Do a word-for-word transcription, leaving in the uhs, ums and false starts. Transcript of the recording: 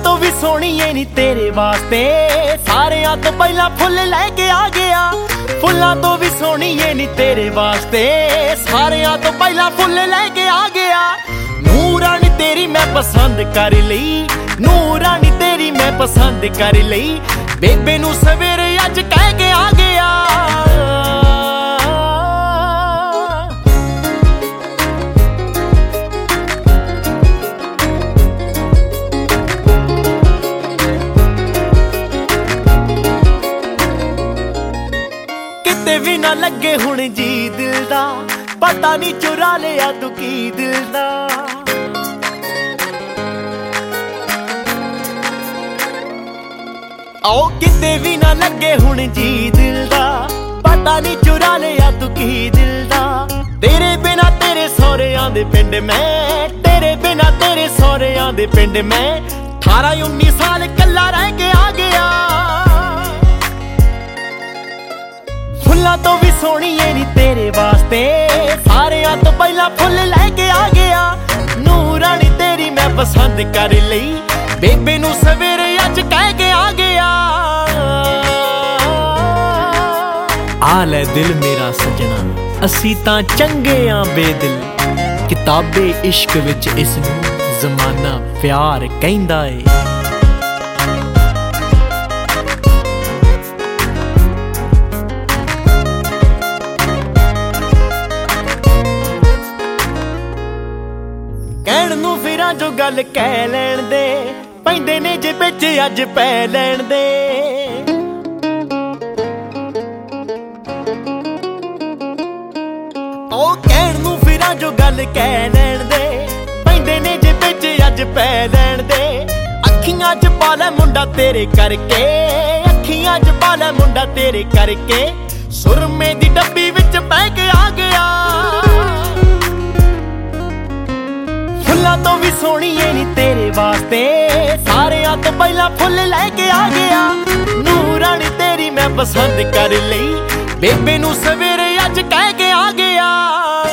ਤੋਂ ਵੀ ਸੋਹਣੀਏ ਨੀ ਤੇਰੇ ਵਾਸਤੇ ਸਾਰਿਆਂ ਤੋਂ ਪਹਿਲਾਂ ਫੁੱਲ ਲੈ ਕੇ ਆ ਗਿਆ। ਫੁੱਲਾਂ ਤੋਂ ਵੀ ਸੋਹਣੀਏ ਨੀ ਤੇਰੇ ਵਾਸਤੇ ਸਾਰਿਆਂ ਤੋਂ ਪਹਿਲਾਂ ਫੁੱਲ ਲੈ ਕੇ ਆ ਗਿਆ। ਨੂਰਾਨੀ ਤੇਰੀ ਮੈਂ ਪਸੰਦ ਕਰ ਲਈ, ਨੂਰਾਨੀ ਤੇਰੀ ਮੈਂ ਪਸੰਦ ਕਰ ਲਈ। ਬੇਬੇ ਨੂੰ ਸਵੇਰੇ ਅੱਜ ਕਹਿ ਕੇ ਆ ਗਿਆ। ਕਿਤੇ ਵੀ ਨਾ ਲੱਗੇ ਹੁਣ ਜੀ ਦਿਲ ਦਾ, ਪਤਾ ਨਹੀਂ ਚੁਰਾ ਲਿਆ ਤੂੰ ਕੀ ਦਿਲ ਦਾ। ਆਓ ਕਿਤੇ ਵੀ ਨਾ ਲੱਗੇ ਹੁਣ ਜੀ ਦਿਲ ਦਾ, ਪਤਾ ਨਹੀਂ ਚੁਰਾ ਲਿਆ ਤੂੰ ਕੀ ਦਿਲ ਦਾ। ਤੇਰੇ ਬਿਨਾ ਤੇਰੇ ਸਹੁਰਿਆਂ ਦੇ ਪਿੰਡ ਮੈਂ, ਤੇਰੇ ਬਿਨਾ ਤੇਰੇ ਸਹੁਰਿਆਂ ਦੇ ਪਿੰਡ ਮੈਂ ਅਠਾਰਾਂ ਉੱਨੀ ਸਾਲ ਕੱਲਾ ਰਹਿ ਕੇ ਆ ਗਿਆ। ਫੁੱਲਾਂ ਤੋਂ ਵੀ ਸੋਹਣੀਏ ਨੀ ਤੇਰੇ ਵਾਸਤੇ ਸਾਰਿਆਂ ਤੋਂ ਪਹਿਲਾਂ ਫੁੱਲ ਲੈ ਕੇ ਆ ਗਿਆ। ਨੂਰਾਨੀ ਤੇਰੀ ਮੈਂ ਪਸੰਦ ਕਰ ਲਈ, ਬੇਬੇ ਨੂੰ ਸਵੇਰੇ ਅੱਜ ਕਹਿ ਕੇ ਆ ਗਿਆ। ਆ ਲੈ ਦਿਲ ਮੇਰਾ ਸਜਣਾ ਅਸੀਂ ਤਾਂ ਚੰਗੇ ਆਂ ਬੇਦਿਲ, ਕਿਤਾਬੇ ਇਸ਼ਕ ਵਿੱਚ ਇਸ ਨੂੰ ਜ਼ਮਾਨਾ ਪਿਆਰ ਕਹਿੰਦਾ ਏ। ਕਹਿਣ ਨੂੰ ਫਿਰਾਂ ਜੋ ਗੱਲ ਕਹਿ ਲੈਣ ਦੇ, ਪੈਂਦੇ ਨੇ ਜੇ ਵਿੱਚ ਅੱਜ ਪੈ ਲੈਣ ਦੇ। ਉਹ ਕਹਿਣ ਨੂੰ ਫਿਰਾਂ ਜੋ ਗੱਲ ਕਹਿ ਲੈਣ ਦੇ, ਪੈਂਦੇ ਨੇ ਜੇ ਵਿੱਚ ਅੱਜ ਪੈ ਲੈਣ ਦੇ। ਅੱਖੀਆਂ 'ਚ ਪਾ ਲੈ ਮੁੰਡਾ ਤੇਰੇ ਕਰਕੇ, ਅੱਖੀਆਂ 'ਚ ਪਾ ਲੈ ਮੁੰਡਾ ਤੇਰੇ ਕਰਕੇ। ਸੁਰਮੇ ਦੀ ਡੱਬੀ ਵਿੱਚ ਬਹਿ ਕੇ ਆ ਗਿਆ। ਫੁੱਲਾਂ ਤੋਂ ਵੀ ਸੋਹਣੀਏ ਨੀ ਤੇਰੇ ਵਾਸਤੇ ਸਾਰਿਆਂ ਤੋਂ ਪਹਿਲਾਂ ਫੁੱਲ ਲੈ ਕੇ ਆ ਗਿਆ। ਨੂਰਾਨੀ ਤੇਰੀ ਮੈਂ ਪਸੰਦ ਕਰ ਲਈ, ਬੇਬੇ ਨੂੰ ਸਵੇਰੇ ਅੱਜ ਕਹਿ ਕੇ ਆ ਗਿਆ।